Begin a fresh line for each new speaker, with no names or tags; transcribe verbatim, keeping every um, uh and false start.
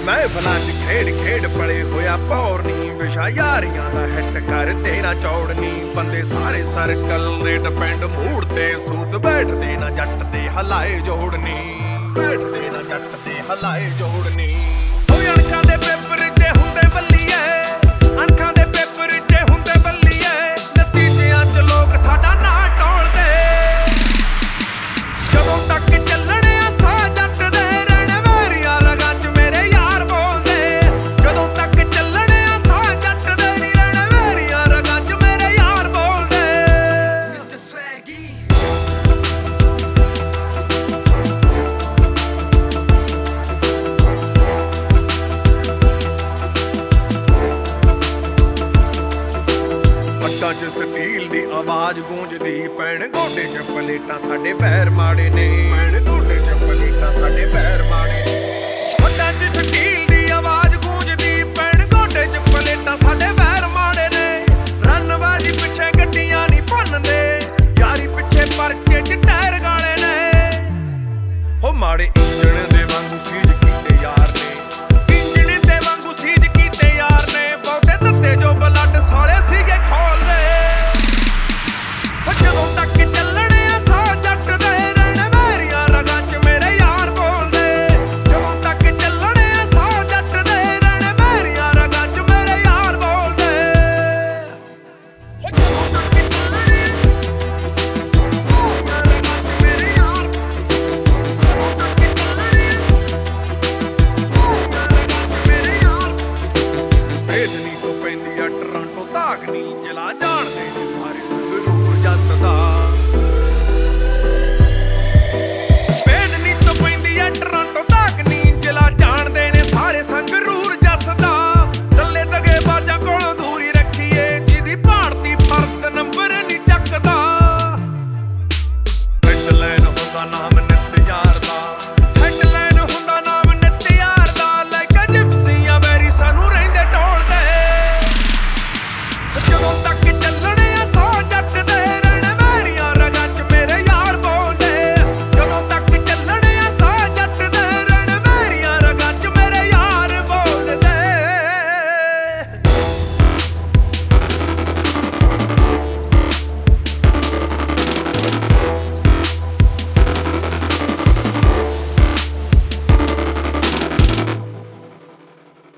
महफिलां च खेड खेड पले होया पौर नी विशा यारियां दा हिट कर तेरा चौड़ नी बंदे सारे सर्कल दे डिपेंड मूड ते सूत बैठदे ना जट दे हलाए जोड़नी बैठदे ना जट दे हलाए जोड़नी होए अणखां दे पेपर च हुंदे बल्लीए अणखां दे पेपर च हुंदे बल्लीए नतीजियां च लोग साडा ना टोलदे जदों तक ਚੱਲਣੇ ਆ ਸਾਹ ਜੱਟ ਦੇ ਰਹਿਣ ਮੇਰੀਆਂ ਰਗਾਂ ਚ ਮੇਰੇ ਯਾਰ ਬੋਲਦੇ ਜਦੋਂ ਤੱਕ ਚੱਲਣੇ ਆ ਸਾਹ ਜੱਟ ਦੇ ਨੀ ਰਹਿਣ ਮੇਰੀਆਂ ਰਗਾਂ ਚ ਮੇਰੇ ਯਾਰ ਬੋਲਦੇ ਮਿਸਟਰ ਸਵੈਗੀ ਪੱਟਾਂ ਚ ਸਟੀਲ ਦੀ ਆਵਾਜ਼ ਗੂੰਜਦੀ ਪੈਣ ਗੋਡੇ ਚ ਪਲੇਟਾਂ ਸਾਡੇ ਪੈਰ ਮਾੜੇ ਨੇ ਪੈਣ ਗੋਡੇ ਚ ਪਲੇਟਾਂ ਸਾਡੇ ਪੈਰ ਮਾੜੇ ਨੇ ਪੱਟਾਂ ਚ ਸਟੀਲ ਦੀ ਆਵਾਜ਼ ਗੂੰਜਦੀ ਪੈਣ ਗੋਡੇ ਚ ਪਲੇਟਾਂ ਸਾਡੇ ਪੈਰ ਮਾੜੇ ਨੇ ਰੰਨਬਾਜ਼ੀ ਪਿੱਛੇ ਗੱਡੀਆਂ ਨਹੀਂ ਭੰਨਦੇ